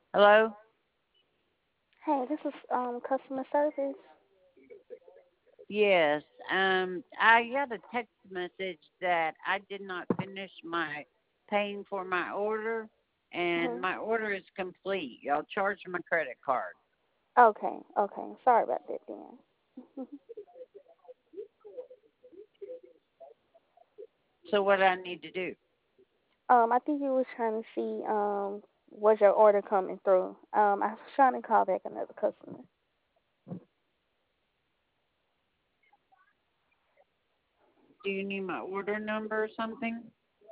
Hello? Hey, this is customer service. Yes. I got a text message that I did not finish my paying for my order, and Hmm. my order is complete. Y'all charged my credit card. Okay, okay. Sorry about that then. So what I need to do? I think you was trying to see was your order coming through. I was trying to call back another customer. Do you need my order number or something?